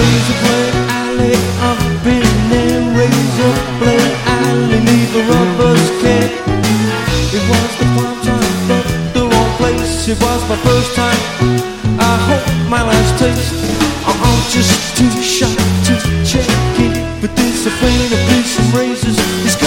razor blade alley, I've been there. Razor blade alley, leave a rubber's kid. It was the prime time, but the wrong place. It was my first time, I hope my last taste. I'm just too shy to check it, but this afraid of some razors is